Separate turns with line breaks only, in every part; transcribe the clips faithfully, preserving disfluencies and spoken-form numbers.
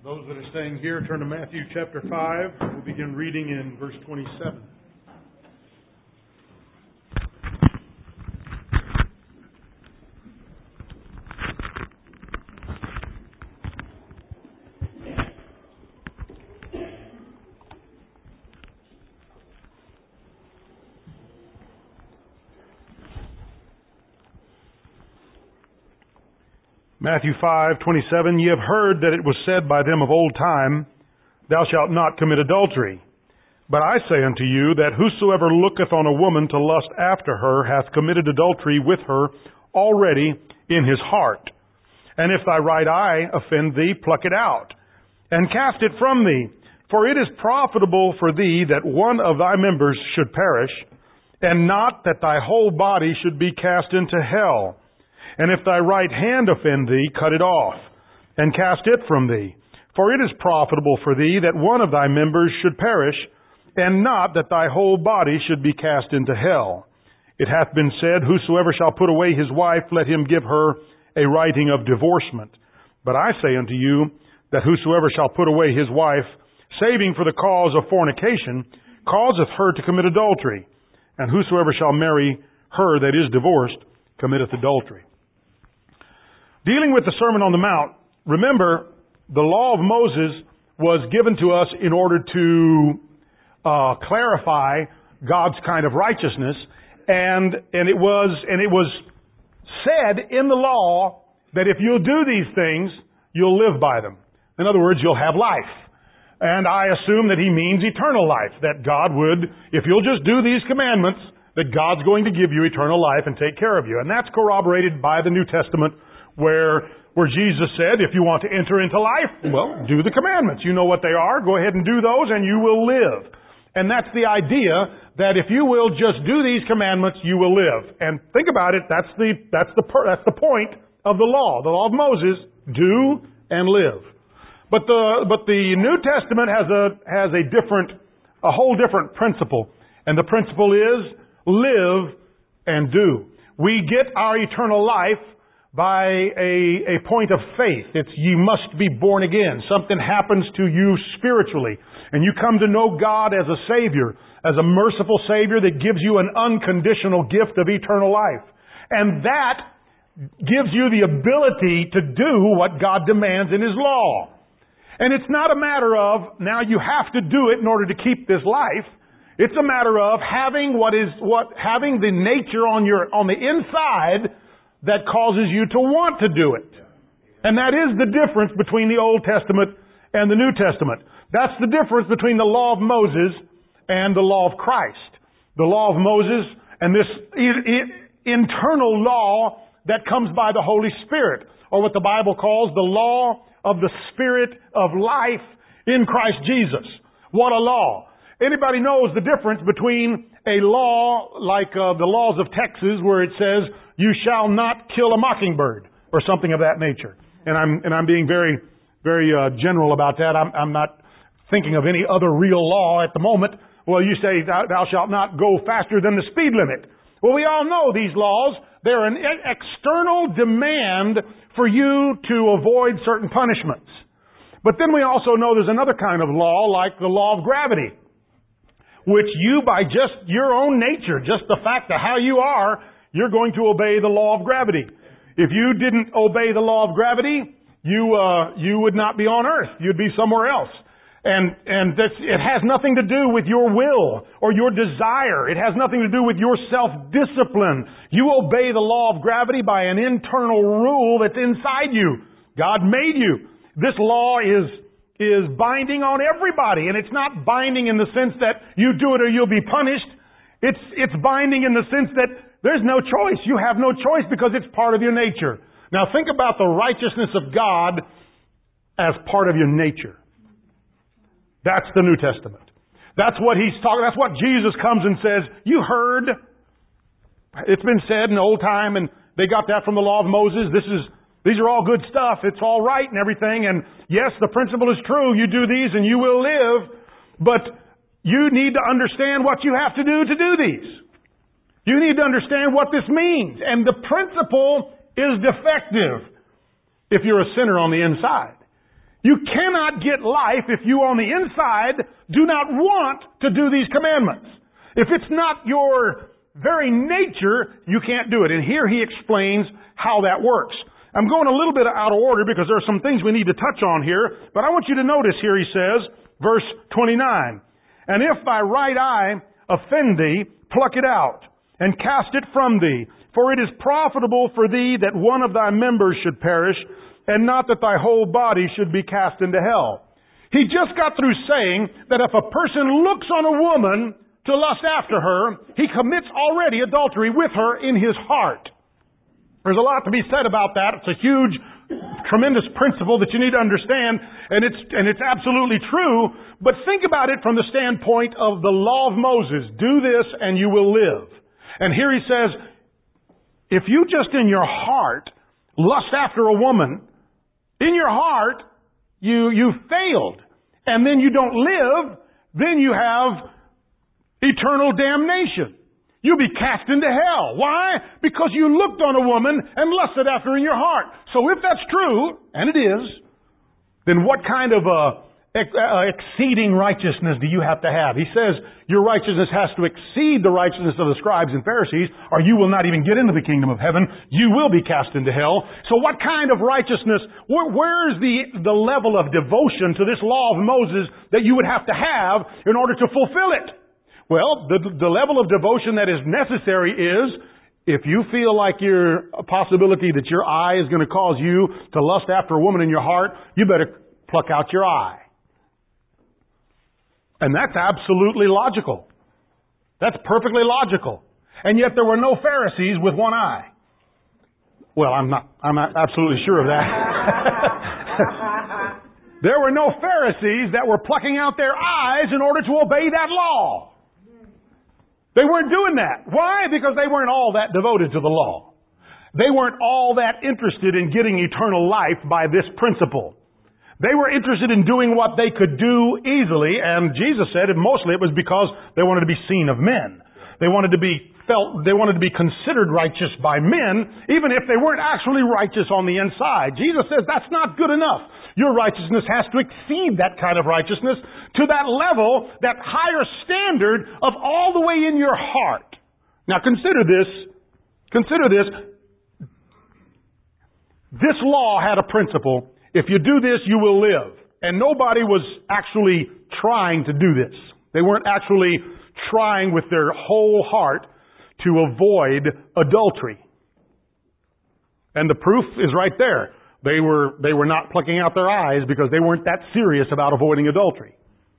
Those that are staying here, turn to Matthew chapter five. We'll begin reading in verse twenty-seven. Matthew five twenty-seven, Ye have heard that it was said by them of old time, Thou shalt not commit adultery. But I say unto you, that whosoever looketh on a woman to lust after her hath committed adultery with her already in his heart. And if thy right eye offend thee, pluck it out, and cast it from thee. For it is profitable for thee that one of thy members should perish, and not that thy whole body should be cast into hell. And if thy right hand offend thee, cut it off, and cast it from thee. For it is profitable for thee that one of thy members should perish, and not that thy whole body should be cast into hell. It hath been said, Whosoever shall put away his wife, let him give her a writing of divorcement. But I say unto you, that whosoever shall put away his wife, saving for the cause of fornication, causeth her to commit adultery. And whosoever shall marry her that is divorced, committeth adultery. Dealing with the Sermon on the Mount, remember, the law of Moses was given to us in order to uh, clarify God's kind of righteousness, and and it was and it was said in the law that if you'll do these things, you'll live by them. In other words, you'll have life. And I assume that he means eternal life, that God would, if you'll just do these commandments, that God's going to give you eternal life and take care of you. And that's corroborated by the New Testament, where where Jesus said, if you want to enter into life, well, do the commandments. You know what they are. Go ahead and do those and you will live. And that's the idea, that if you will just do these commandments, you will live. And think about it, that's the that's the that's the point of the law. The law of Moses, do and live. But the but the New Testament has a has a different a whole different principle. And the principle is live and do. We get our eternal life by a, a point of faith. It's you must be born again. Something happens to you spiritually. And you come to know God as a Savior, as a merciful Savior that gives you an unconditional gift of eternal life. And that gives you the ability to do what God demands in His law. And it's not a matter of, now you have to do it in order to keep this life. It's a matter of having what is, what, having the nature on your, on the inside that causes you to want to do it. And that is the difference between the Old Testament and the New Testament. That's the difference between the law of Moses and the law of Christ. The law of Moses and this internal law that comes by the Holy Spirit, or what the Bible calls the law of the Spirit of life in Christ Jesus. What a law! Anybody knows the difference between a law like uh, the laws of Texas, where it says, you shall not kill a mockingbird, or something of that nature. And I'm and I'm being very, very uh, general about that. I'm, I'm not thinking of any other real law at the moment. Well, you say, thou, thou shalt not go faster than the speed limit. Well, we all know these laws. They're an external demand for you to avoid certain punishments. But then we also know there's another kind of law, like the law of gravity, which you, by just your own nature, just the fact of how you are, you're going to obey the law of gravity. If you didn't obey the law of gravity, you uh, you would not be on earth. You'd be somewhere else. And and that's, it has nothing to do with your will or your desire. It has nothing to do with your self-discipline. You obey the law of gravity by an internal rule that's inside you. God made you. This law is is binding on everybody, and it's not binding in the sense that you do it or you'll be punished. It's it's binding in the sense that there's no choice. You have no choice because it's part of your nature. Now think about the righteousness of God as part of your nature. That's the New Testament. That's what He's talking. That's what Jesus comes and says. You heard. It's been said in old time, and they got that from the law of Moses. This is These are all good stuff. It's all right and everything. And yes, the principle is true. You do these and you will live. But you need to understand what you have to do to do these. You need to understand what this means. And the principle is defective if you're a sinner on the inside. You cannot get life if you on the inside do not want to do these commandments. If it's not your very nature, you can't do it. And here he explains how that works. I'm going a little bit out of order because there are some things we need to touch on here, but I want you to notice here he says, verse twenty-nine, "And if thy right eye offend thee, pluck it out, and cast it from thee. For it is profitable for thee that one of thy members should perish, and not that thy whole body should be cast into hell." He just got through saying that if a person looks on a woman to lust after her, he commits already adultery with her in his heart. There's a lot to be said about that. It's a huge, tremendous principle that you need to understand, and it's, and it's absolutely true. But think about it from the standpoint of the law of Moses. Do this and you will live. And here he says, if you just in your heart lust after a woman, in your heart, you, you failed. And then you don't live, then you have eternal damnation. You'll be cast into hell. Why? Because you looked on a woman and lusted after her in your heart. So if that's true, and it is, then what kind of a, a exceeding righteousness do you have to have? He says your righteousness has to exceed the righteousness of the scribes and Pharisees, or you will not even get into the kingdom of heaven. You will be cast into hell. So what kind of righteousness, where, where is the, the level of devotion to this law of Moses that you would have to have in order to fulfill it? Well, the, the level of devotion that is necessary is, if you feel like you're a possibility that your eye is going to cause you to lust after a woman in your heart, you better pluck out your eye. And that's absolutely logical. That's perfectly logical. And yet there were no Pharisees with one eye. Well, I'm not, I'm not absolutely sure of that. There were no Pharisees that were plucking out their eyes in order to obey that law. They weren't doing that. Why? Because they weren't all that devoted to the law. They weren't all that interested in getting eternal life by this principle. They were interested in doing what they could do easily, and Jesus said it, mostly it was because they wanted to be seen of men. They wanted to be felt, they wanted to be considered righteous by men, even if they weren't actually righteous on the inside. Jesus says that's not good enough. Your righteousness has to exceed that kind of righteousness to that level, that higher standard of all the way in your heart. Now consider this, consider this. This law had a principle. If you do this, you will live. And nobody was actually trying to do this. They weren't actually trying with their whole heart to avoid adultery. And the proof is right there. They were, they were not plucking out their eyes because they weren't that serious about avoiding adultery.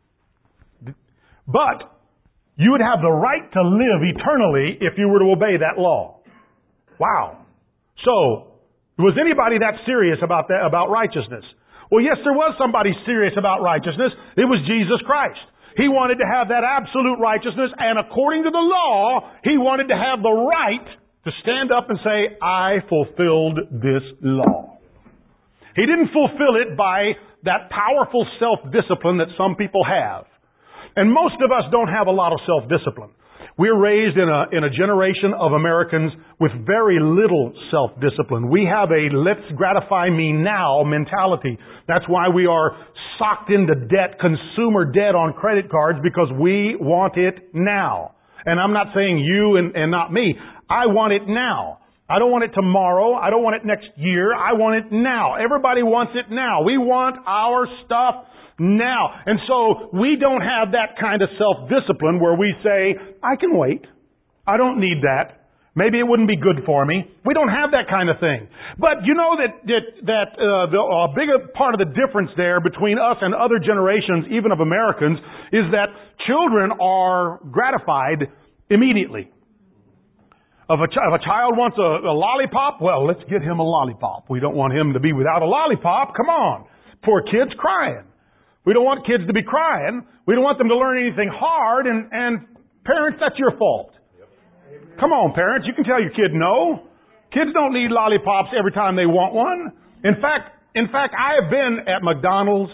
But you would have the right to live eternally if you were to obey that law. Wow. So, was anybody that serious about that, about righteousness? Well, yes, there was somebody serious about righteousness. It was Jesus Christ. He wanted to have that absolute righteousness, and according to the law, He wanted to have the right to stand up and say, I fulfilled this law. He didn't fulfill it by that powerful self-discipline that some people have. And most of us don't have a lot of self-discipline. We're raised in a, in a generation of Americans with very little self-discipline. We have a let's gratify me now mentality. That's why we are socked into debt, consumer debt on credit cards, because we want it now. And I'm not saying you and, and not me. I want it now. I don't want it tomorrow. I don't want it next year. I want it now. Everybody wants it now. We want our stuff now. And so we don't have that kind of self-discipline where we say, I can wait. I don't need that. Maybe it wouldn't be good for me. We don't have that kind of thing. But you know that that, that uh, the a bigger part of the difference there between us and other generations, even of Americans, is that children are gratified immediately. If a, ch- if a child wants a, a lollipop, well, let's get him a lollipop. We don't want him to be without a lollipop. Come on. Poor kid's crying. We don't want kids to be crying. We don't want them to learn anything hard. And, and parents, that's your fault. Yep. Come on, parents. You can tell your kid no. Kids don't need lollipops every time they want one. In fact, in fact, I have been at McDonald's.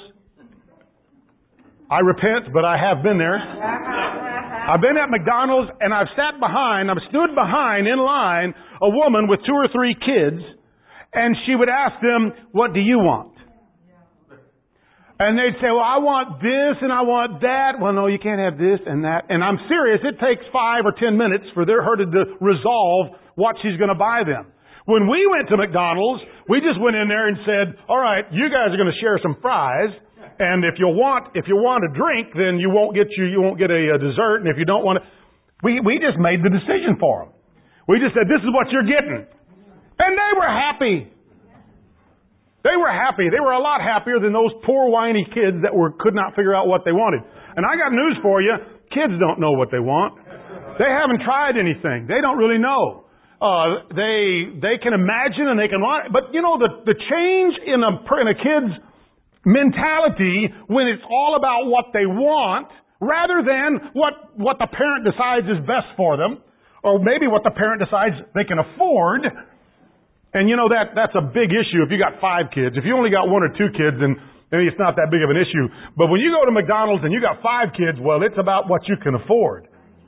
I repent, but I have been there. I've been at McDonald's and I've sat behind, I've stood behind in line a woman with two or three kids, and she would ask them, what do you want? And they'd say, well, I want this and I want that. Well, no, you can't have this and that. And I'm serious, it takes five or ten minutes for their her to resolve what she's going to buy them. When we went to McDonald's, we just went in there and said, all right, you guys are going to share some fries. And if you want, if you want a drink, then you won't get you, you won't get a, a dessert. And if you don't want it, we, we just made the decision for them. We just said, this is what you're getting. And they were happy. They were happy. They were a lot happier than those poor whiny kids that were, could not figure out what they wanted. And I got news for you. Kids don't know what they want. They haven't tried anything. They don't really know. Uh, they, they can imagine and they can want it. But you know, the, the change in a, in a kid's mentality when it's all about what they want rather than what, what the parent decides is best for them, or maybe what the parent decides they can afford. And you know, that, that's a big issue if you got five kids. If you only got one or two kids, then maybe it's not that big of an issue. But when you go to McDonald's and you got five kids, well, it's about what you can afford.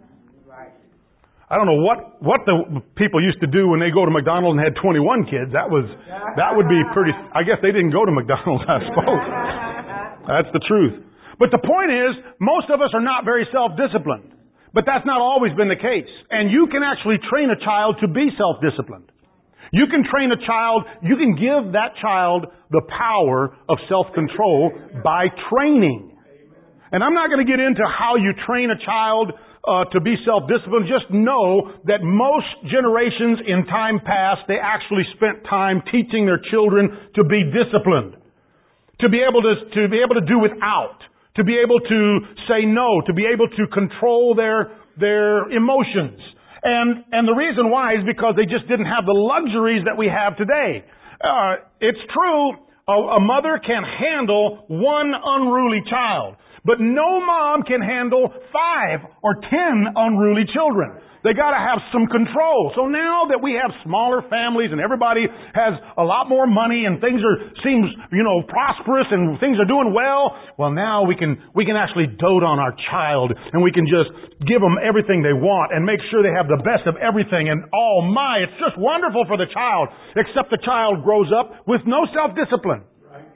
I don't know what, what the people used to do when they go to McDonald's and had twenty-one kids. That was, that would be pretty, I guess they didn't go to McDonald's, I suppose. That's the truth. But the point is, most of us are not very self-disciplined. But that's not always been the case. And you can actually train a child to be self-disciplined. You can train a child, you can give that child the power of self-control by training. And I'm not going to get into how you train a child uh, to be self-disciplined. Just know that most generations in time past, they actually spent time teaching their children to be disciplined. To be able to, to be able to do without. To be able to say no. To be able to control their, their emotions. And, and the reason why is because they just didn't have the luxuries that we have today. Uh, it's true, a, a mother can handle one unruly child. But no mom can handle five or ten unruly children. They got to have some control. So now that we have smaller families and everybody has a lot more money and things are seems you know prosperous and things are doing well, well now we can we can actually dote on our child and we can just give them everything they want and make sure they have the best of everything. And oh my, it's just wonderful for the child. Except the child grows up with no self-discipline.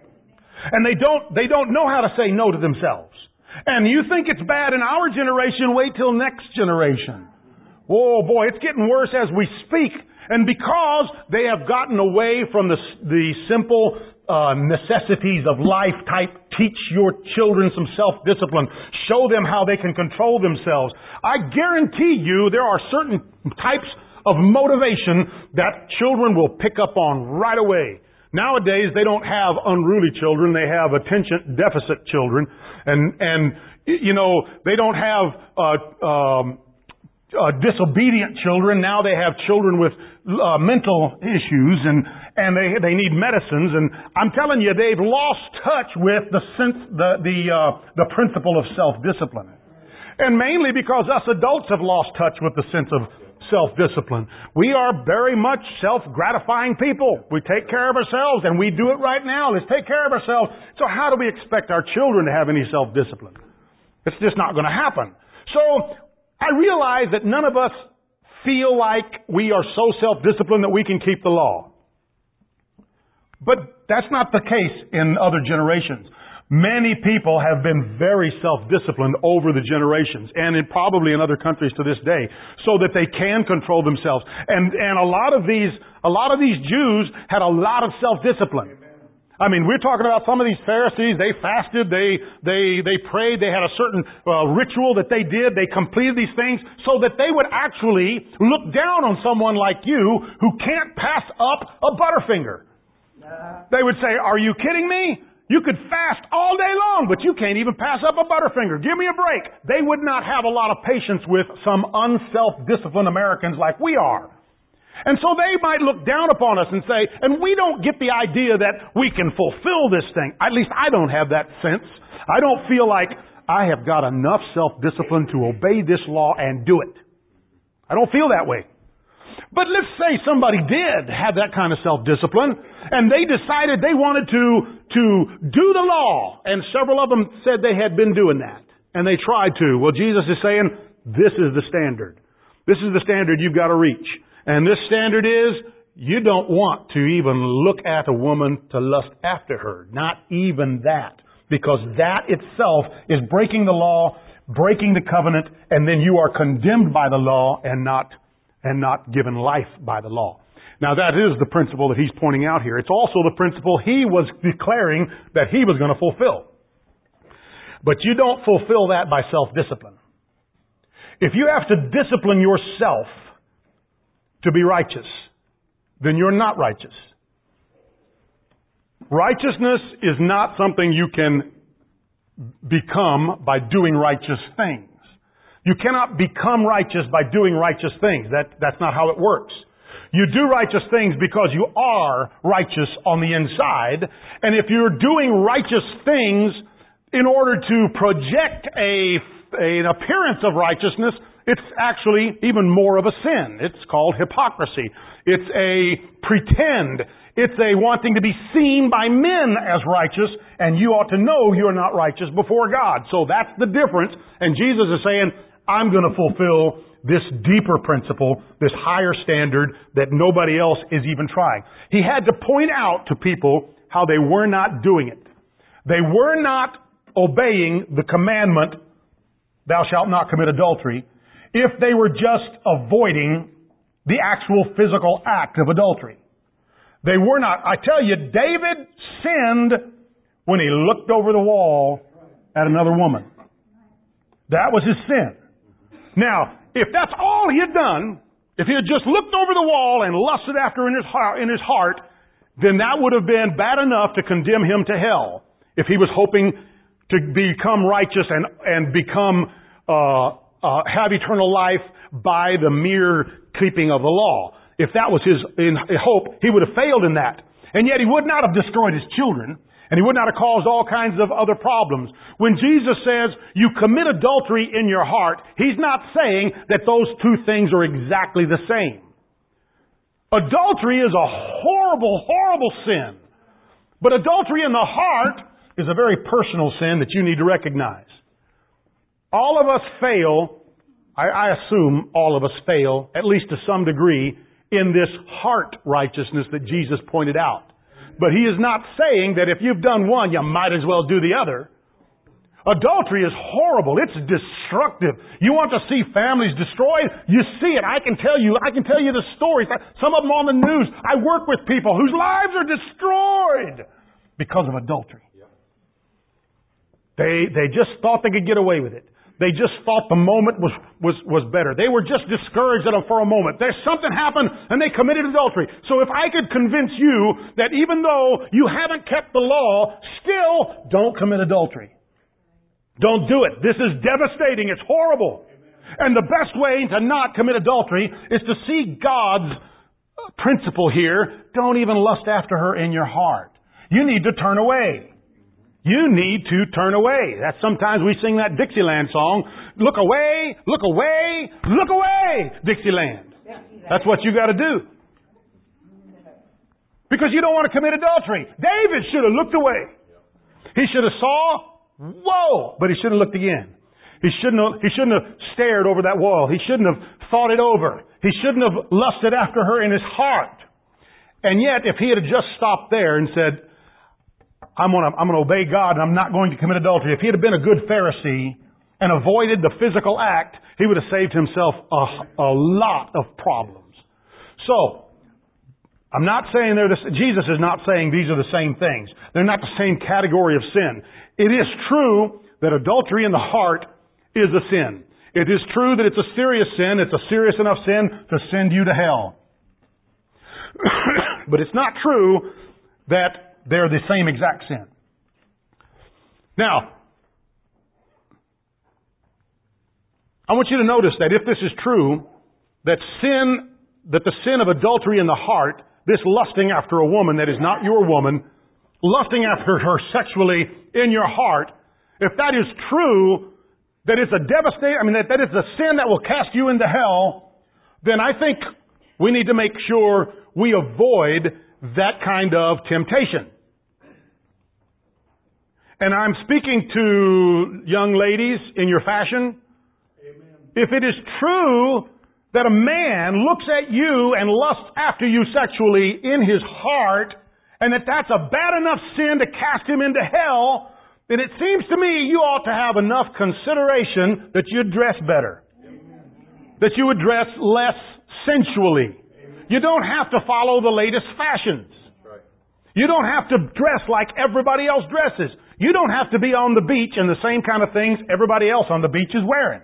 And they don't, they don't know how to say no to themselves. And you think it's bad in our generation, wait till next generation. Oh boy, it's getting worse as we speak. And because they have gotten away from the, the simple uh, necessities of life type, teach your children some self-discipline, show them how they can control themselves. I guarantee you there are certain types of motivation that children will pick up on right away. Nowadays, they don't have unruly children. They have attention deficit children. And, and you know, they don't have uh, um, uh, disobedient children. Now they have children with uh, mental issues, and, and they, they need medicines. And I'm telling you, they've lost touch with the sense, the, the, uh, the principle of self-discipline. And mainly because us adults have lost touch with the sense of self-discipline. We are very much self-gratifying people. We take care of ourselves, and we do it right now. Let's take care of ourselves. So how do we expect our children to have any self-discipline? It's just not going to happen. So I realize that none of us feel like we are so self-disciplined that we can keep the law. But that's not the case in other generations. Many people have been very self-disciplined over the generations, and in, probably in other countries to this day, so that they can control themselves. And, and a lot of these, a lot of these Jews had a lot of self-discipline. I mean, we're talking about some of these Pharisees. They fasted, they, they, they prayed, they had a certain uh, ritual that they did. They completed these things so that they would actually look down on someone like you who can't pass up a Butterfinger. They would say, "Are you kidding me? You could fast all day long, but you can't even pass up a Butterfinger. Give me a break." They would not have a lot of patience with some unself-disciplined Americans like we are. And so they might look down upon us and say, and we don't get the idea that we can fulfill this thing. At least I don't have that sense. I don't feel like I have got enough self-discipline to obey this law and do it. I don't feel that way. But let's say somebody did have that kind of self-discipline, and they decided they wanted to, to do the law, and several of them said they had been doing that, and they tried to. Well, Jesus is saying, this is the standard. This is the standard you've got to reach. And this standard is, you don't want to even look at a woman to lust after her. Not even that. Because that itself is breaking the law, breaking the covenant, and then you are condemned by the law and not, and not given life by the law. Now that is the principle that he's pointing out here. It's also the principle he was declaring that he was going to fulfill. But you don't fulfill that by self-discipline. If you have to discipline yourself to be righteous, then you're not righteous. Righteousness is not something you can become by doing righteous things. You cannot become righteous by doing righteous things. That, that's not how it works. You do righteous things because you are righteous on the inside. And if you're doing righteous things in order to project a, an appearance of righteousness, it's actually even more of a sin. It's called hypocrisy. It's a pretend. It's a wanting to be seen by men as righteous, and you ought to know you're not righteous before God. So that's the difference. And Jesus is saying, I'm going to fulfill this deeper principle, this higher standard that nobody else is even trying. He had to point out to people how they were not doing it. They were not obeying the commandment, thou shalt not commit adultery, if they were just avoiding the actual physical act of adultery. They were not. I tell you, David sinned when he looked over the wall at another woman. That was his sin. Now, if that's all he had done, if he had just looked over the wall and lusted after in his heart, in his heart, then that would have been bad enough to condemn him to hell. If he was hoping to become righteous and, and become, uh, uh, have eternal life by the mere keeping of the law. If that was his in, hope, he would have failed in that. And yet he would not have destroyed his children, and he would not have caused all kinds of other problems. When Jesus says you commit adultery in your heart, he's not saying that those two things are exactly the same. Adultery is a horrible, horrible sin. But adultery in the heart is a very personal sin that you need to recognize. All of us fail, I, I assume all of us fail, at least to some degree, in this heart righteousness that Jesus pointed out. But he is not saying that if you've done one, you might as well do the other. Adultery is horrible. It's destructive. You want to see families destroyed? You see it. I can tell you, I can tell you the stories. Some of them on the news. I work with people whose lives are destroyed because of adultery. They, they just thought they could get away with it. They just thought the moment was, was, was better. They were just discouraged at them for a moment. There's something happened and they committed adultery. So if I could convince you that even though you haven't kept the law, still don't commit adultery. Don't do it. This is devastating. It's horrible. And the best way to not commit adultery is to see God's principle here. Don't even lust after her in your heart. You need to turn away. You need to turn away. That's sometimes we sing that Dixieland song. Look away, look away, look away, Dixieland. That's what you got to do. Because you don't want to commit adultery. David should have looked away. He should have saw, whoa, but he shouldn't have looked again. He shouldn't have, he shouldn't have stared over that wall. He shouldn't have thought it over. He shouldn't have lusted after her in his heart. And yet, if he had just stopped there and said, I'm going to, I'm going to obey God and I'm not going to commit adultery. If he had been a good Pharisee and avoided the physical act, he would have saved himself a, a lot of problems. So, I'm not saying they're the, Jesus is not saying these are the same things. They're not the same category of sin. It is true that adultery in the heart is a sin. It is true that it's a serious sin. It's a serious enough sin to send you to hell. But it's not true that they're the same exact sin. Now, I want you to notice that if this is true, that sin, that the sin of adultery in the heart, this lusting after a woman that is not your woman, lusting after her sexually in your heart, if that is true, that it's a devastating, I mean, that, that is a sin that will cast you into hell, then I think we need to make sure we avoid that kind of temptation. And I'm speaking to young ladies in your fashion. Amen. If it is true that a man looks at you and lusts after you sexually in his heart, and that that's a bad enough sin to cast him into hell, then it seems to me you ought to have enough consideration that you'd dress better. That you would dress less sensually. You don't have to follow the latest fashions. You don't have to dress like everybody else dresses. You don't have to be on the beach in the same kind of things everybody else on the beach is wearing.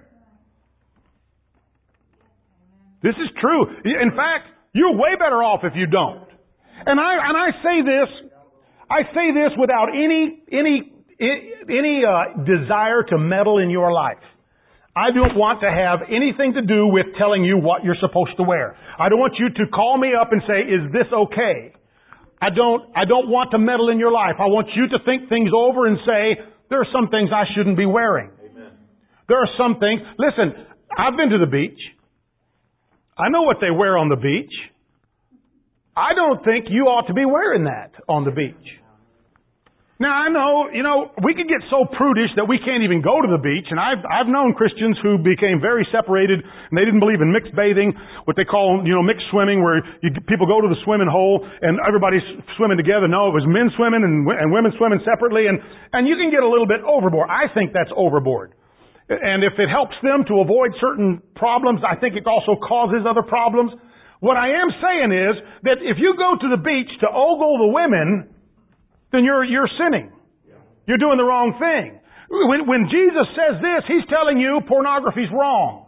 This is true. In fact, you're way better off if you don't. And I and I say this, I say this without any any any uh, desire to meddle in your life. I don't want to have anything to do with telling you what you're supposed to wear. I don't want you to call me up and say, "Is this okay?" I don't I don't want to meddle in your life. I want you to think things over and say, there are some things I shouldn't be wearing. Amen. There are some things. Listen, I've been to the beach. I know what they wear on the beach. I don't think you ought to be wearing that on the beach. Now, I know, you know, we can get so prudish that we can't even go to the beach. And I've, I've known Christians who became very separated and they didn't believe in mixed bathing, what they call, you know, mixed swimming, where you, people go to the swimming hole and everybody's swimming together. No, it was men swimming and, and women swimming separately. And, and you can get a little bit overboard. I think that's overboard. And if it helps them to avoid certain problems, I think it also causes other problems. What I am saying is that if you go to the beach to ogle the women, then you're, you're sinning. You're doing the wrong thing. When, when Jesus says this, He's telling you pornography's wrong.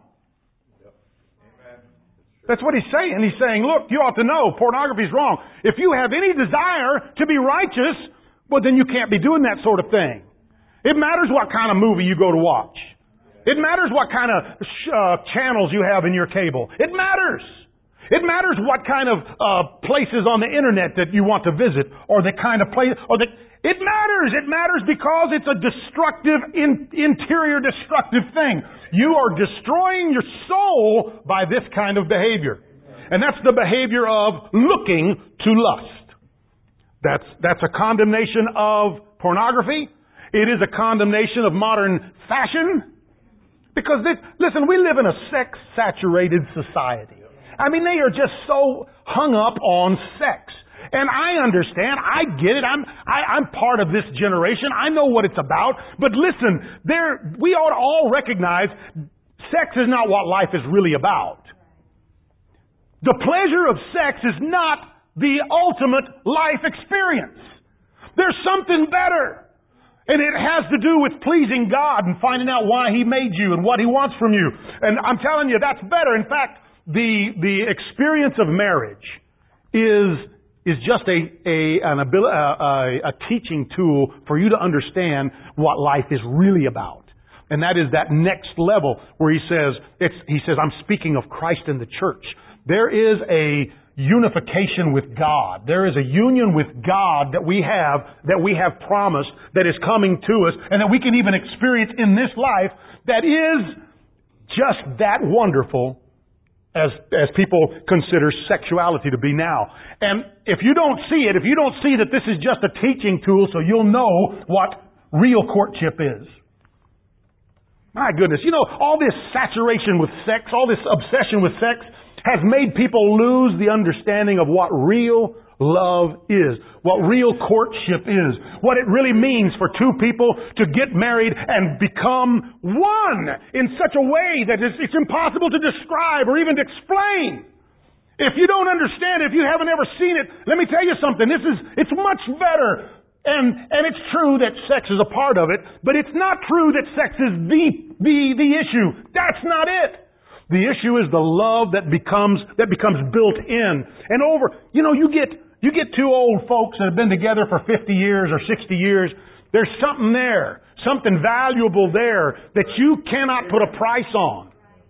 That's what He's saying. He's saying, look, you ought to know pornography's wrong. If you have any desire to be righteous, well, then you can't be doing that sort of thing. It matters what kind of movie you go to watch. It matters what kind of uh, channels you have in your cable. It matters. It matters what kind of uh, places on the internet that you want to visit, or the kind of place, or the. It matters. It matters because it's a destructive, in, interior destructive thing. You are destroying your soul by this kind of behavior, and that's the behavior of looking to lust. That's that's a condemnation of pornography. It is a condemnation of modern fashion, because this, listen, we live in a sex-saturated society. I mean, they are just so hung up on sex. And I understand. I get it. I'm, I, I'm part of this generation. I know what it's about. But listen, there, we ought to all recognize sex is not what life is really about. The pleasure of sex is not the ultimate life experience. There's something better. And it has to do with pleasing God and finding out why He made you and what He wants from you. And I'm telling you, that's better. In fact, The the experience of marriage is is just a a an abil- a, a teaching tool for you to understand what life is really about, and that is that next level where he says it's he says I'm speaking of Christ and the church. There is a unification with God. There is a union with God that we have that we have promised that is coming to us, and that we can even experience in this life that is just that wonderful. As, as people consider sexuality to be now. And if you don't see it, if you don't see that this is just a teaching tool so you'll know what real courtship is. My goodness, you know, all this saturation with sex, all this obsession with sex has made people lose the understanding of what real love is, what real courtship is, what it really means for two people to get married and become one in such a way that it's, it's impossible to describe or even to explain. If you don't understand it, if you haven't ever seen it, let me tell you something. This is, it's much better. And, and it's true that sex is a part of it, but it's not true that sex is the, the, the issue. That's not it. The issue is the love that becomes, that becomes built in and over. You know, you get, You get two old folks that have been together for fifty years or sixty years, there's something there, something valuable there that you cannot put a price on.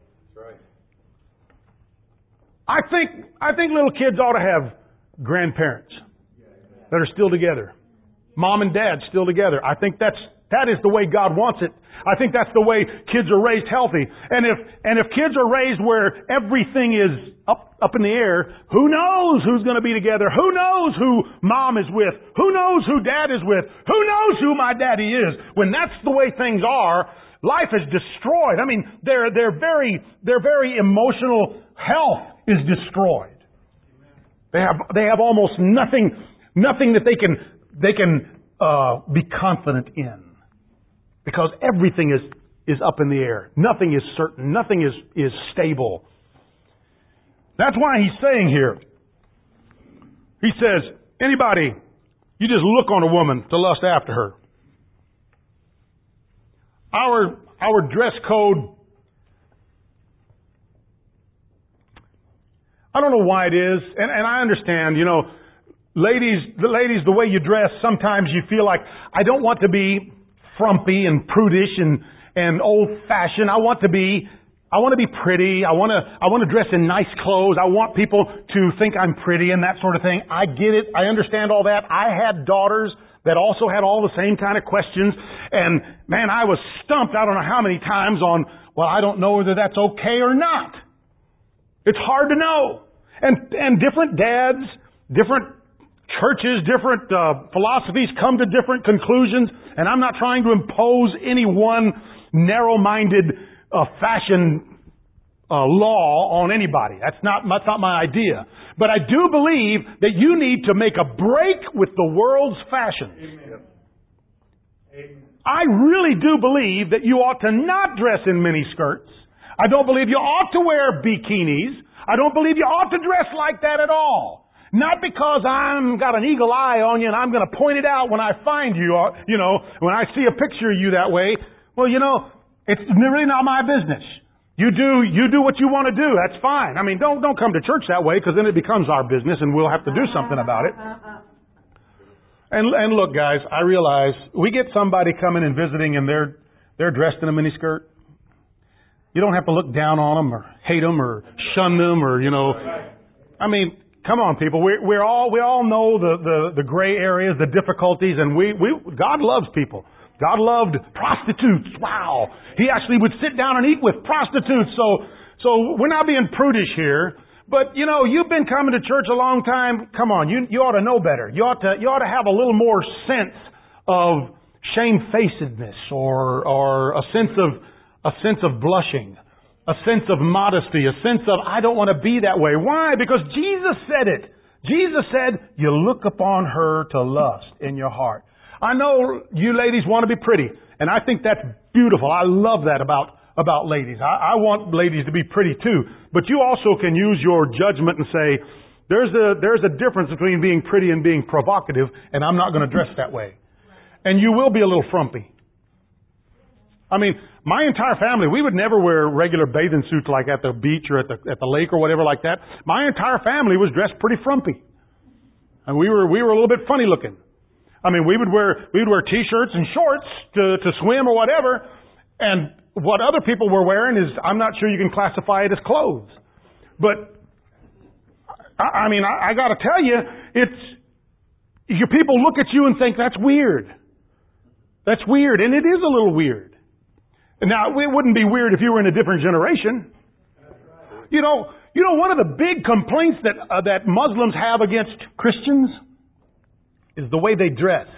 I think, I think little kids ought to have grandparents that are still together. Mom and dad still together. I think that's, that is the way God wants it. I think that's the way kids are raised healthy. And if, and if kids are raised where everything is up, up in the air, who knows who's going to be together? Who knows who mom is with? Who knows who dad is with? Who knows who my daddy is? When that's the way things are, life is destroyed. I mean, their, their very, their very emotional health is destroyed. They have, they have almost nothing, nothing that they can, they can, uh, be confident in. Because everything is, is up in the air. Nothing is certain. Nothing is, is stable. That's why he's saying here, he says, anybody, you just look on a woman to lust after her. Our, our dress code, I don't know why it is, and, and I understand, you know, ladies, the ladies, the way you dress, sometimes you feel like, I don't want to be frumpy and prudish and, and old-fashioned. I want to be, I want to be pretty. I want to, I want to dress in nice clothes. I want people to think I'm pretty and that sort of thing. I get it. I understand all that. I had daughters that also had all the same kind of questions. And man, I was stumped, I don't know how many times on, well, I don't know whether that's okay or not. It's hard to know. And, and different dads, different churches, different uh, philosophies come to different conclusions, and I'm not trying to impose any one narrow-minded uh, fashion uh, law on anybody. That's not, that's not my idea. But I do believe that you need to make a break with the world's fashions. Amen. Amen. I really do believe that you ought to not dress in mini skirts. I don't believe you ought to wear bikinis. I don't believe you ought to dress like that at all. Not because I've got an eagle eye on you and I'm going to point it out when I find you, or, you know, when I see a picture of you that way. Well, you know, it's really not my business. You do, you do what you want to do. That's fine. I mean, don't, don't come to church that way, because then it becomes our business and we'll have to do something about it. And, and look, guys, I realize we get somebody coming and visiting and they're, they're dressed in a miniskirt. You don't have to look down on them or hate them or shun them or, you know, I mean, come on, people. We're, we're all, we all know the, the, the gray areas, the difficulties, and we, we, God loves people. God loved prostitutes. Wow. He actually would sit down and eat with prostitutes. So, so we're not being prudish here. But, you know, you've been coming to church a long time. Come on, you, you ought to know better. You ought to, you ought to have a little more sense of shamefacedness or, or a sense of, a sense of blushing. A sense of modesty, a sense of, I don't want to be that way. Why? Because Jesus said it. Jesus said, you look upon her to lust in your heart. I know you ladies want to be pretty, and I think that's beautiful. I love that about, about ladies. I, I want ladies to be pretty too. But you also can use your judgment and say, there's a, there's a difference between being pretty and being provocative, and I'm not going to dress that way. And you will be a little frumpy. I mean, my entire family, we would never wear regular bathing suits like at the beach or at the at the lake or whatever like that. My entire family was dressed pretty frumpy. And we were we were a little bit funny looking. I mean, we would wear we would wear t-shirts and shorts to to swim or whatever. And what other people were wearing is, I'm not sure you can classify it as clothes. But I, I mean, I, I got to tell you, it's your people look at you and think that's weird. That's weird, and it is a little weird. Now, it wouldn't be weird if you were in a different generation. You know, you know, one of the big complaints that uh, that Muslims have against Christians is the way they dress.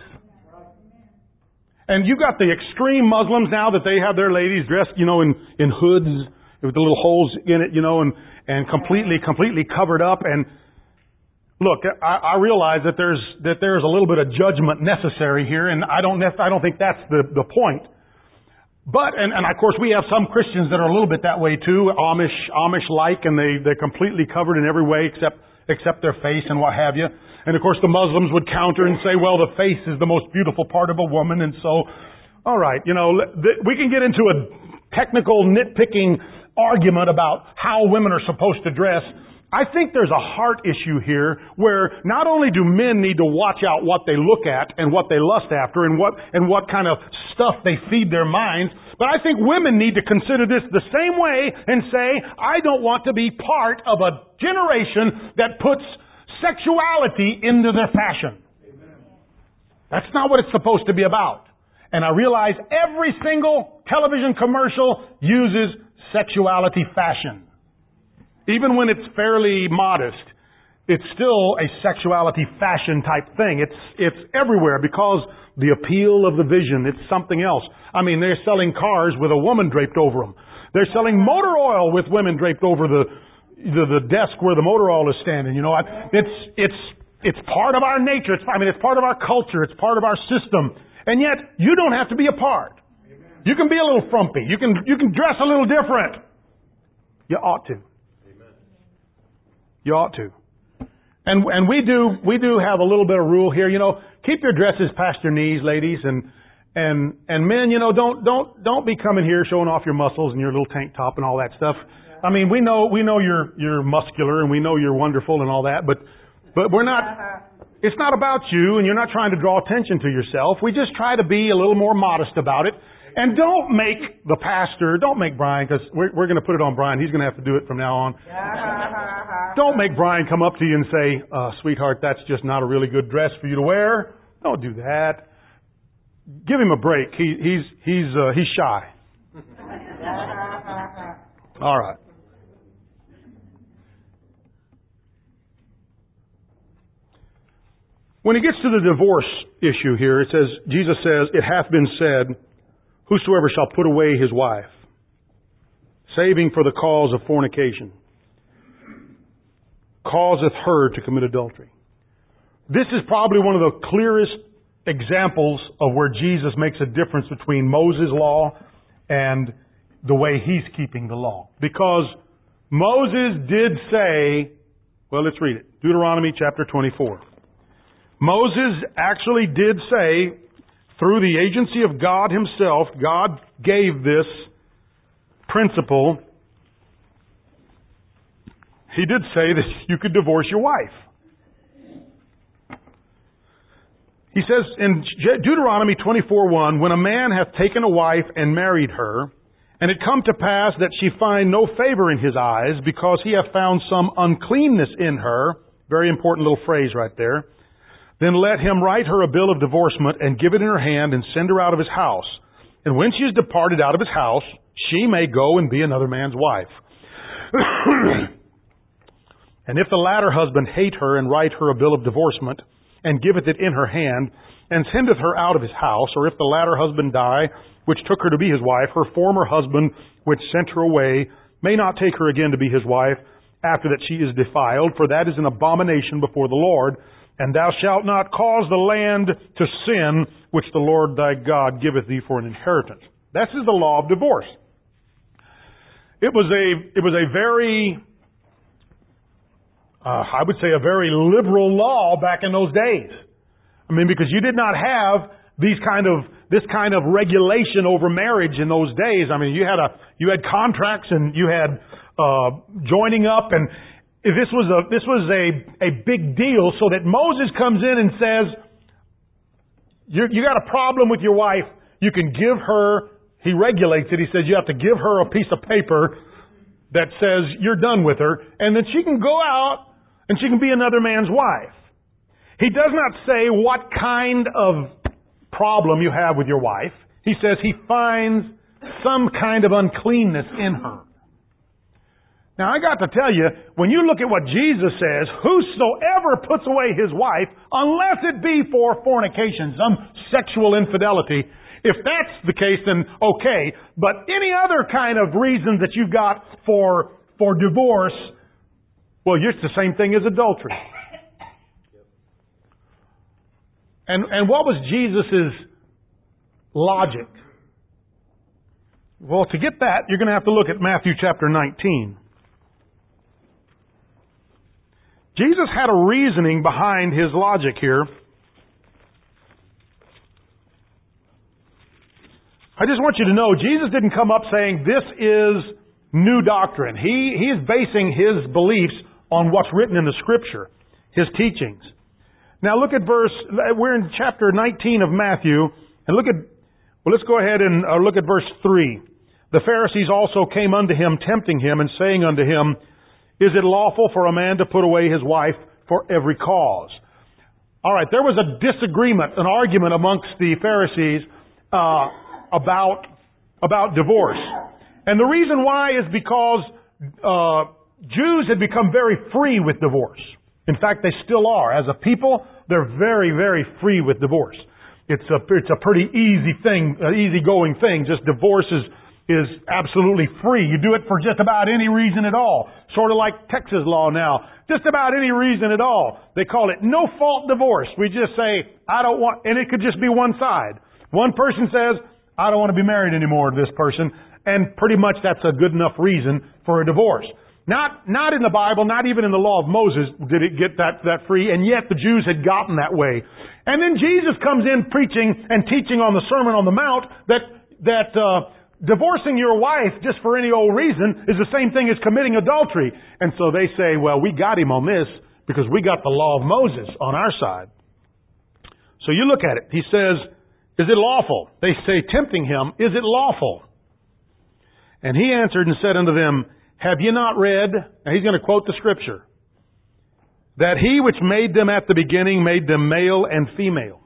And you've got the extreme Muslims now that they have their ladies dressed, you know, in, in hoods with the little holes in it, you know, and, and completely, completely covered up. And look, I, I realize that there's that there's a little bit of judgment necessary here, and I don't I don't think that's the, the point. But, and, and of course we have some Christians that are a little bit that way too, Amish, Amish-like, and they, they're completely covered in every way except, except their face and what have you. And of course the Muslims would counter and say, well, the face is the most beautiful part of a woman, and so, alright, you know, we can get into a technical nitpicking argument about how women are supposed to dress. I think there's a heart issue here where not only do men need to watch out what they look at and what they lust after and what, and what kind of stuff they feed their minds, but I think women need to consider this the same way and say, I don't want to be part of a generation that puts sexuality into their fashion. Amen. That's not what it's supposed to be about. And I realize every single television commercial uses sexuality fashion. Even when it's fairly modest, it's still a sexuality fashion type thing. It's, it's everywhere because the appeal of the vision, it's something else. I mean, they're selling cars with a woman draped over them. They're selling motor oil with women draped over the, the, the desk where the motor oil is standing. You know, it's, it's, it's part of our nature. It's, I mean, it's part of our culture. It's part of our system. And yet, you don't have to be a part. You can be a little frumpy. You can, you can dress a little different. You ought to. You ought to. And, and we do, we do have a little bit of rule here. You know, keep your dresses past your knees, ladies. And, and, and men, you know, don't, don't, don't be coming here showing off your muscles and your little tank top and all that stuff. I mean, we know, we know you're, you're muscular and we know you're wonderful and all that, but, but we're not, it's not about you and you're not trying to draw attention to yourself. We just try to be a little more modest about it. And don't make the pastor, don't make Brian, because we're, we're going to put it on Brian. He's going to have to do it from now on. Don't make Brian come up to you and say, uh, sweetheart, that's just not a really good dress for you to wear. Don't do that. Give him a break. He, he's, he's, uh, he's shy. All right. When he gets to the divorce issue here, it says, Jesus says, it hath been said, whosoever shall put away his wife, saving for the cause of fornication, causeth her to commit adultery. This is probably one of the clearest examples of where Jesus makes a difference between Moses' law and the way he's keeping the law. Because Moses did say, well, let's read it. Deuteronomy chapter twenty-four. Moses actually did say, through the agency of God himself, God gave this principle. He did say that you could divorce your wife. He says in Deuteronomy twenty-four one, when a man hath taken a wife and married her, and it come to pass that she find no favor in his eyes, because he hath found some uncleanness in her, very important little phrase right there, then let him write her a bill of divorcement and give it in her hand and send her out of his house. And when she is departed out of his house, she may go and be another man's wife. And if the latter husband hate her and write her a bill of divorcement and giveth it in her hand and sendeth her out of his house, or if the latter husband die, which took her to be his wife, her former husband which sent her away may not take her again to be his wife after that she is defiled, for that is an abomination before the Lord. And thou shalt not cause the land to sin, which the Lord thy God giveth thee for an inheritance. This is the law of divorce. It was a, it was a very, uh, I would say a very liberal law back in those days. I mean, because you did not have these kind of, this kind of regulation over marriage in those days. I mean, you had a, you had contracts and you had, uh, joining up, and This was a this was a, a big deal, so that Moses comes in and says, you you got a problem with your wife, you can give her, he regulates it, he says you have to give her a piece of paper that says you're done with her, and then she can go out and she can be another man's wife. He does not say what kind of problem you have with your wife. He says he finds some kind of uncleanness in her. Now, I got to tell you, when you look at what Jesus says, whosoever puts away his wife, unless it be for fornication, some sexual infidelity, if that's the case, then okay. But any other kind of reason that you've got for, for divorce, well, it's the same thing as adultery. And, and what was Jesus' logic? Well, to get that, you're going to have to look at Matthew chapter nineteen. Jesus had a reasoning behind his logic here. I just want you to know, Jesus didn't come up saying, this is new doctrine. He, he is basing his beliefs on what's written in the Scripture, his teachings. Now look at verse, we're in chapter nineteen of Matthew, and look at, well, let's go ahead and uh, look at verse three. The Pharisees also came unto him, tempting him, and saying unto him, is it lawful for a man to put away his wife for every cause? All right, there was a disagreement, an argument amongst the Pharisees uh, about about divorce, and the reason why is because uh, Jews had become very free with divorce. In fact, they still are. As a people, they're very, very free with divorce. It's a it's a pretty easy thing, an easy-going thing. Just divorce is. is absolutely free. You do it for just about any reason at all. Sort of like Texas law now. Just about any reason at all. They call it no-fault divorce. We just say, I don't want, and it could just be one side. One person says, I don't want to be married anymore to this person. And pretty much that's a good enough reason for a divorce. Not, not in the Bible, not even in the law of Moses did it get that, that free, and yet the Jews had gotten that way. And then Jesus comes in preaching and teaching on the Sermon on the Mount that, that, uh, divorcing your wife just for any old reason is the same thing as committing adultery. And so they say, well, we got him on this because we got the law of Moses on our side. So you look at it. He says, is it lawful? They say, tempting him, is it lawful? And he answered and said unto them, have ye not read, and he's going to quote the scripture, that he which made them at the beginning made them male and female.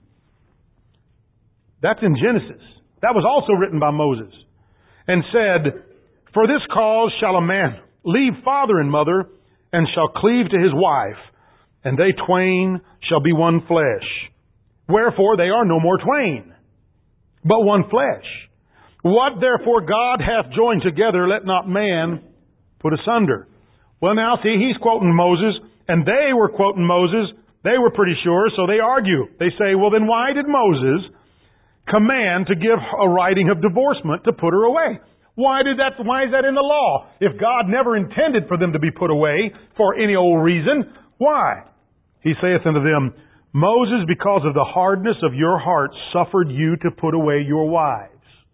That's in Genesis. That was also written by Moses. And said, for this cause shall a man leave father and mother, and shall cleave to his wife, and they twain shall be one flesh. Wherefore they are no more twain, but one flesh. What therefore God hath joined together, let not man put asunder. Well, now see, he's quoting Moses, and they were quoting Moses. They were pretty sure, so they argue. They say, well, then why did Moses command to give a writing of divorcement to put her away? Why did that? Why is that in the law? If God never intended for them to be put away for any old reason, why? He saith unto them, Moses, because of the hardness of your hearts, suffered you to put away your wives.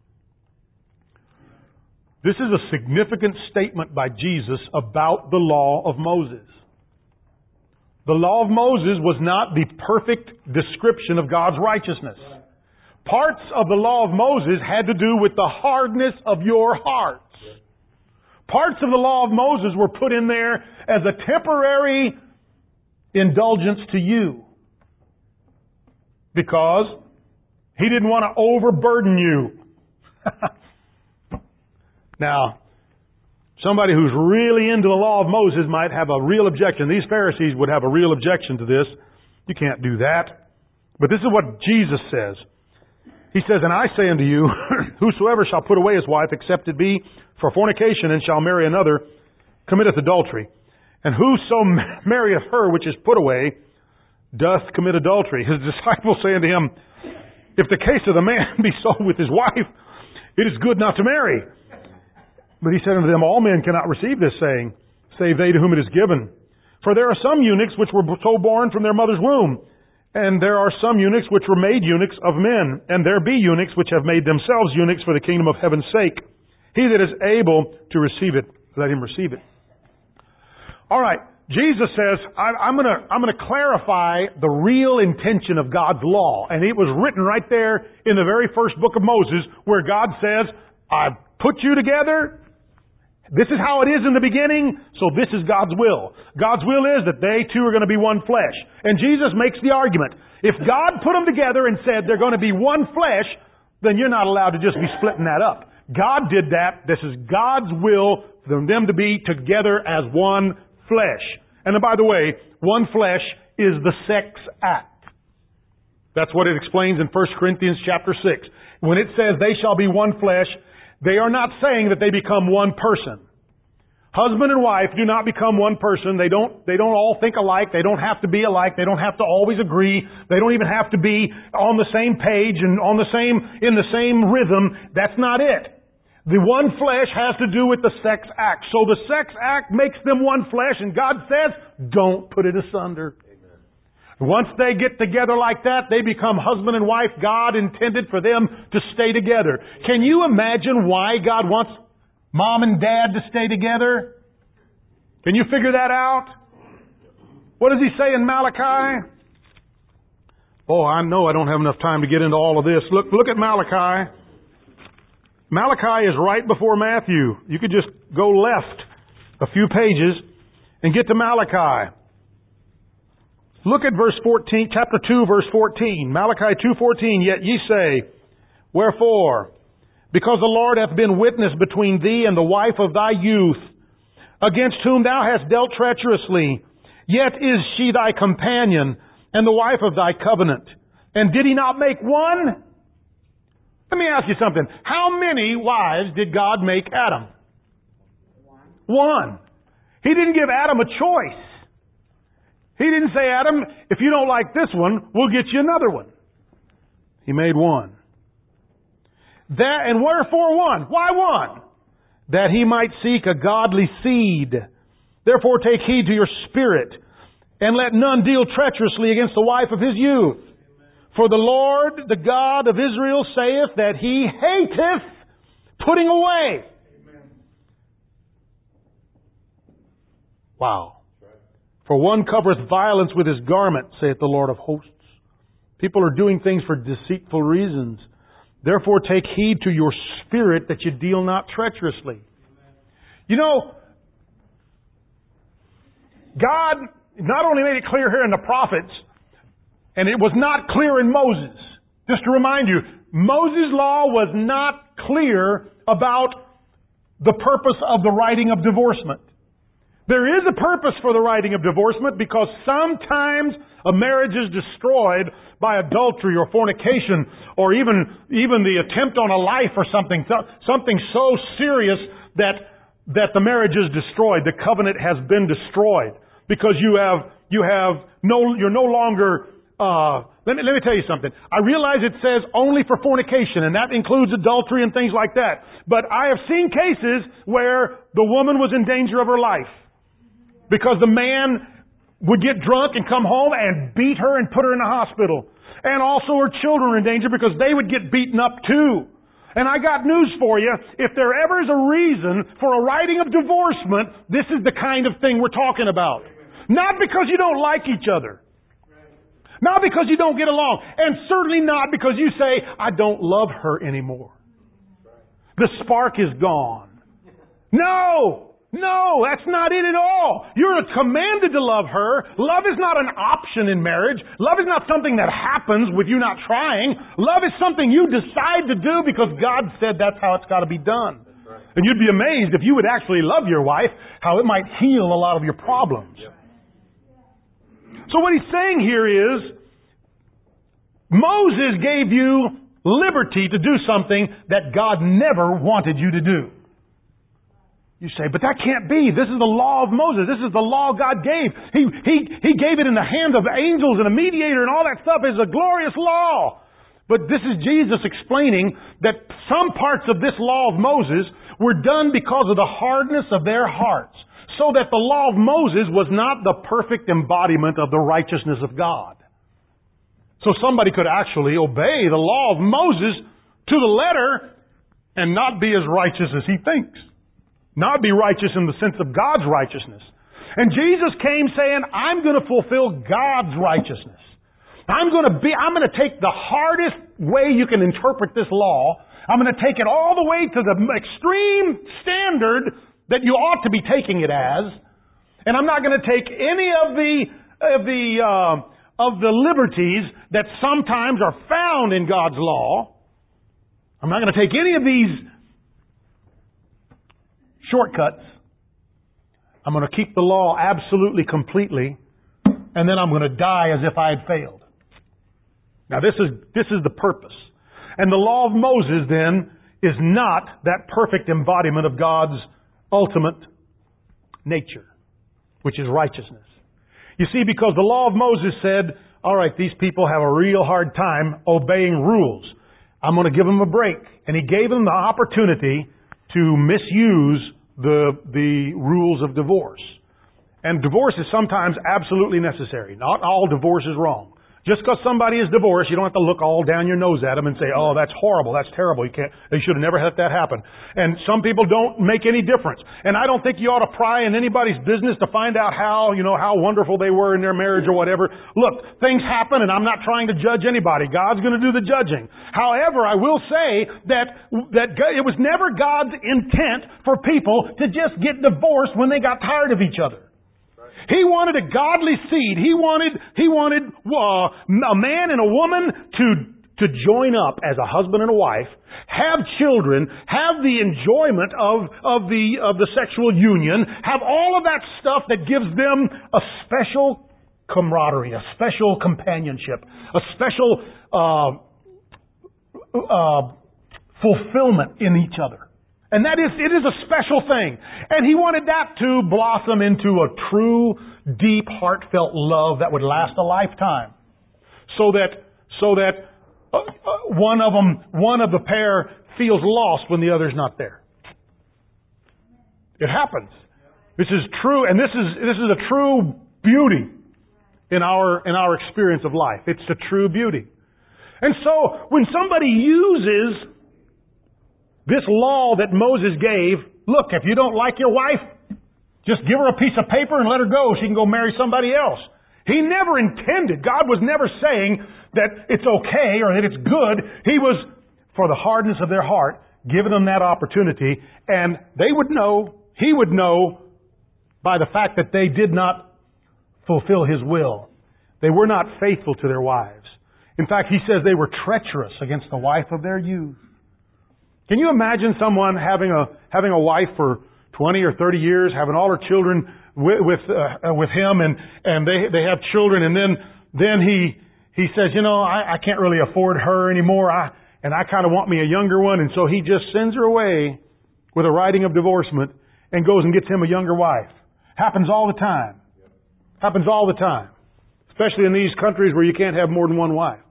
This is a significant statement by Jesus about the law of Moses. The law of Moses was not the perfect description of God's righteousness. Parts of the law of Moses had to do with the hardness of your hearts. Parts of the law of Moses were put in there as a temporary indulgence to you, because he didn't want to overburden you. Now, somebody who's really into the law of Moses might have a real objection. These Pharisees would have a real objection to this. You can't do that. But this is what Jesus says. He says, and I say unto you, whosoever shall put away his wife, except it be for fornication, and shall marry another, committeth adultery. And whoso marrieth her which is put away, doth commit adultery. His disciples say unto him, if the case of the man be so with his wife, it is good not to marry. But he said unto them, all men cannot receive this saying, save they to whom it is given. For there are some eunuchs which were so born from their mother's womb, and there are some eunuchs which were made eunuchs of men, and there be eunuchs which have made themselves eunuchs for the kingdom of heaven's sake. He that is able to receive it, let him receive it. All right, Jesus says, I, I'm going to I'm going to clarify the real intention of God's law, and it was written right there in the very first book of Moses, where God says, I've put you together. This is how it is in the beginning, so this is God's will. God's will is that they two are going to be one flesh. And Jesus makes the argument, if God put them together and said they're going to be one flesh, then you're not allowed to just be splitting that up. God did that. This is God's will for them to be together as one flesh. And then, by the way, one flesh is the sex act. That's what it explains in First Corinthians chapter six. When it says they shall be one flesh, they are not saying that they become one person. Husband and wife do not become one person. They don't, they don't all think alike. They don't have to be alike. They don't have to always agree. They don't even have to be on the same page and on the same, in the same rhythm. That's not it. The one flesh has to do with the sex act. So the sex act makes them one flesh, and God says, don't put it asunder. Once they get together like that, they become husband and wife. God intended for them to stay together. Can you imagine why God wants mom and dad to stay together? Can you figure that out? What does he say in Malachi? Oh, I know I don't have enough time to get into all of this. Look, look at Malachi. Malachi is right before Matthew. You could just go left a few pages and get to Malachi. Look at verse fourteen, chapter two, verse fourteen. Malachi two fourteen. Yet ye say, wherefore? Because the Lord hath been witness between thee and the wife of thy youth, against whom thou hast dealt treacherously. Yet is she thy companion, and the wife of thy covenant. And did he not make one? Let me ask you something. How many wives did God make Adam? One. He didn't give Adam a choice. He didn't say, Adam, if you don't like this one, we'll get you another one. He made one. That, and wherefore one? Why one? That he might seek a godly seed. Therefore take heed to your spirit, and let none deal treacherously against the wife of his youth. For the Lord, the God of Israel, saith that He hateth putting away. Wow. For one covereth violence with his garment, saith the Lord of hosts. People are doing things for deceitful reasons. Therefore take heed to your spirit that you deal not treacherously. You know, God not only made it clear here in the prophets, and it was not clear in Moses. Just to remind you, Moses' law was not clear about the purpose of the writing of divorcement. There is a purpose for the writing of divorcement because sometimes a marriage is destroyed by adultery or fornication or even, even the attempt on a life or something, something so serious that, that the marriage is destroyed. The covenant has been destroyed because you have, you have no, you're no longer, uh, let me, let me tell you something. I realize it says only for fornication, and that includes adultery and things like that. But I have seen cases where the woman was in danger of her life. Because the man would get drunk and come home and beat her and put her in the hospital. And also her children were in danger because they would get beaten up too. And I got news for you. If there ever is a reason for a writing of divorcement, this is the kind of thing we're talking about. Not because you don't like each other. Not because you don't get along. And certainly not because you say, I don't love her anymore. The spark is gone. No! No, that's not it at all. You're commanded to love her. Love is not an option in marriage. Love is not something that happens with you not trying. Love is something you decide to do because God said that's how it's got to be done. Right. And you'd be amazed if you would actually love your wife, how it might heal a lot of your problems. Yep. So what he's saying here is, Moses gave you liberty to do something that God never wanted you to do. You say, but that can't be. This is the law of Moses. This is the law God gave. He, he, he gave it in the hand of angels and a mediator and all that stuff is a glorious law. But this is Jesus explaining that some parts of this law of Moses were done because of the hardness of their hearts. So that the law of Moses was not the perfect embodiment of the righteousness of God. So somebody could actually obey the law of Moses to the letter and not be as righteous as he thinks. Not be righteous in the sense of God's righteousness. And Jesus came saying, I'm going to fulfill God's righteousness. I'm going to be, I'm going to take the hardest way you can interpret this law. I'm going to take it all the way to the extreme standard that you ought to be taking it as. And I'm not going to take any of the, of the, uh, of the liberties that sometimes are found in God's law. I'm not going to take any of these shortcuts. I'm going to keep the law absolutely, completely, and then I'm going to die as if I had failed. Now this is, this is the purpose. And the law of Moses then is not that perfect embodiment of God's ultimate nature, which is righteousness. You see, because the law of Moses said, all right, these people have a real hard time obeying rules. I'm going to give them a break. And he gave them the opportunity to misuse the, the rules of divorce. And divorce is sometimes absolutely necessary. Not all divorce is wrong. Just because somebody is divorced, you don't have to look all down your nose at them and say, oh, that's horrible, that's terrible, you can't, they should have never let that happen. And some people don't make any difference. And I don't think you ought to pry in anybody's business to find out how, you know, how wonderful they were in their marriage or whatever. Look, things happen and I'm not trying to judge anybody. God's going to do the judging. However, I will say that, that it was never God's intent for people to just get divorced when they got tired of each other. He wanted a godly seed. He wanted, he wanted uh, a man and a woman to, to join up as a husband and a wife, have children, have the enjoyment of, of the, of the sexual union, have all of that stuff that gives them a special camaraderie, a special companionship, a special, uh, uh, fulfillment in each other. And that is, it is a special thing. And he wanted that to blossom into a true, deep, heartfelt love that would last a lifetime. So that, so that uh, uh, one of them, one of the pair feels lost when the other's not there. It happens. This is true, and this is this is a true beauty in our in our experience of life. It's a true beauty. And so when somebody uses this law that Moses gave, look, if you don't like your wife, just give her a piece of paper and let her go. She can go marry somebody else. He never intended, God was never saying that it's okay or that it's good. He was, for the hardness of their heart, giving them that opportunity. And they would know, He would know by the fact that they did not fulfill His will. They were not faithful to their wives. In fact, He says they were treacherous against the wife of their youth. Can you imagine someone having a having a wife for twenty or thirty years, having all her children with with, uh, with him, and and they they have children, and then then he he says, you know, I, I can't really afford her anymore, I and I kind of want me a younger one, and so he just sends her away with a writing of divorcement and goes and gets him a younger wife. Happens all the time. Happens all the time, especially in these countries where you can't have more than one wife.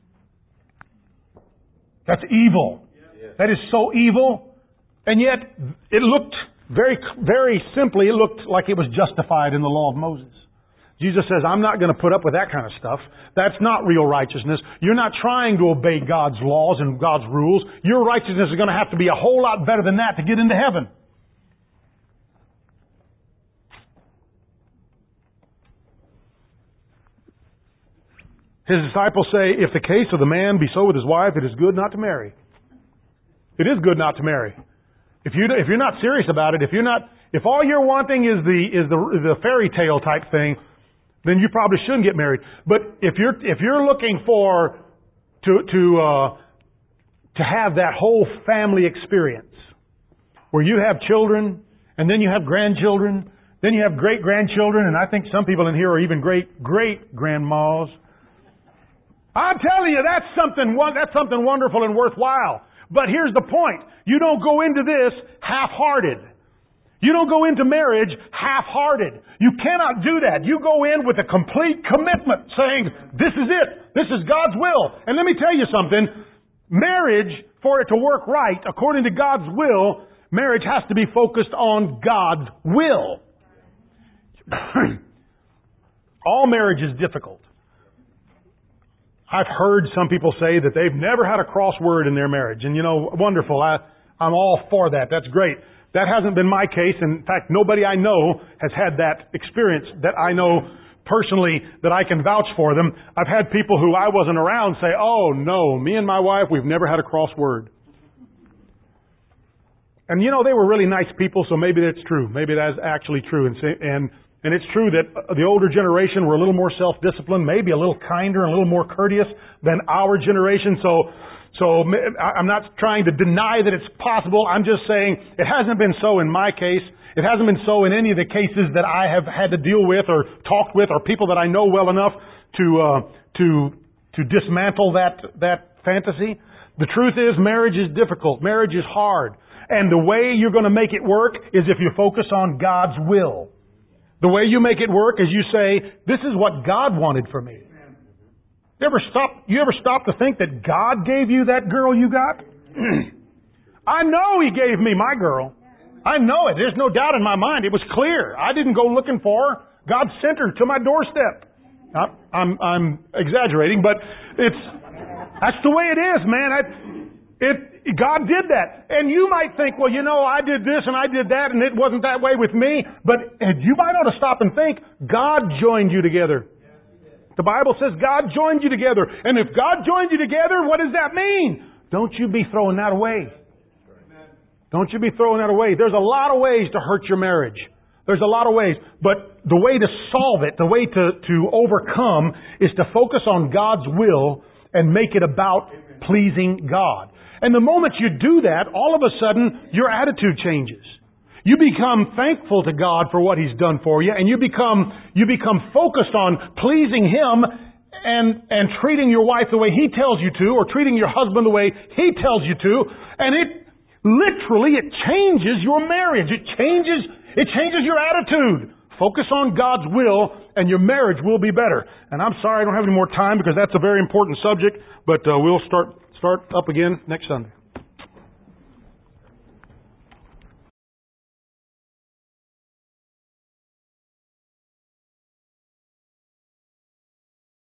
That's evil. That is so evil, and yet it looked very, very simply, it looked like it was justified in the law of Moses. Jesus says, I'm not going to put up with that kind of stuff. That's not real righteousness. You're not trying to obey God's laws and God's rules. Your righteousness is going to have to be a whole lot better than that to get into heaven. His disciples say, if the case of the man be so with his wife, it is good not to marry. It is good not to marry. If you if you're not serious about it, if you're not, if all you're wanting is the is the the fairy tale type thing, then you probably shouldn't get married. But if you're if you're looking for to to uh, to have that whole family experience, where you have children and then you have grandchildren, then you have great grandchildren, and I think some people in here are even great great grandmas. I'm telling you, that's something that's something wonderful and worthwhile. But here's the point. You don't go into this half-hearted. You don't go into marriage half-hearted. You cannot do that. You go in with a complete commitment saying, this is it. This is God's will. And let me tell you something. Marriage, for it to work right, according to God's will, marriage has to be focused on God's will. All marriage is difficult. I've heard some people say that they've never had a crossword in their marriage. And you know, wonderful. I, I'm all for that. That's great. That hasn't been my case. In fact, nobody I know has had that experience that I know personally that I can vouch for them. I've had people who I wasn't around say, oh no, me and my wife, we've never had a crossword. And you know, they were really nice people, so maybe that's true. Maybe that's actually true. And, and And it's true that the older generation were a little more self-disciplined, maybe a little kinder and a little more courteous than our generation. So, so I'm not trying to deny that it's possible. I'm just saying it hasn't been so in my case. It hasn't been so in any of the cases that I have had to deal with or talked with or people that I know well enough to, uh, to, to dismantle that, that fantasy. The truth is marriage is difficult. Marriage is hard. And the way you're going to make it work is if you focus on God's will. The way you make it work is you say, this is what God wanted for me. You ever stop, you ever stop to think that God gave you that girl you got? I know He gave me my girl. I know it. There's no doubt in my mind. It was clear. I didn't go looking for her. God sent her to my doorstep. I'm, I'm exaggerating, but it's, that's the way it is, man. I, it, God did that. And you might think, well, you know, I did this and I did that and it wasn't that way with me. But you might ought to stop and think, God joined you together. The Bible says God joined you together. And if God joined you together, what does that mean? Don't you be throwing that away. Don't you be throwing that away. There's a lot of ways to hurt your marriage. There's a lot of ways. But the way to solve it, the way to, to overcome is to focus on God's will and make it about pleasing God. And the moment you do that, all of a sudden, your attitude changes. You become thankful to God for what He's done for you, and you become you become focused on pleasing Him and and treating your wife the way He tells you to, or treating your husband the way He tells you to, and it literally it changes your marriage. It changes it changes your attitude. Focus on God's will, and your marriage will be better. And I'm sorry I don't have any more time because that's a very important subject, but uh, we'll start. Start up again next Sunday.